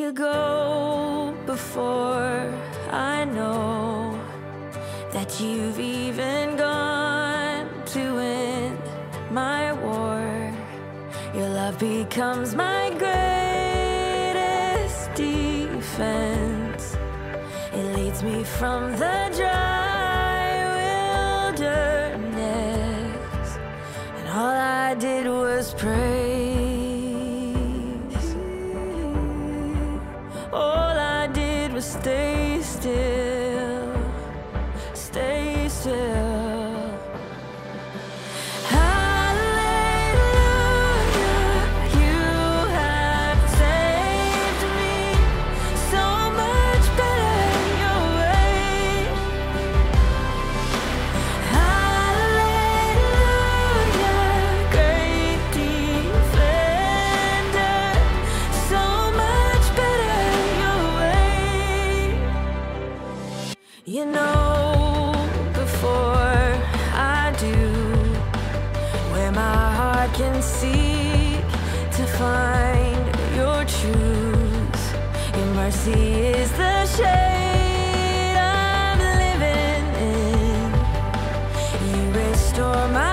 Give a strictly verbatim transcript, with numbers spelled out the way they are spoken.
You go before I know that you've even gone to win my war. Your love becomes my greatest defense. It leads me from the dry wilderness, and all I did was praise. All I did was stay still, stay still. You know, before I do, where my heart can seek to find your truth. Your mercy is the shade I'm living in. You restore my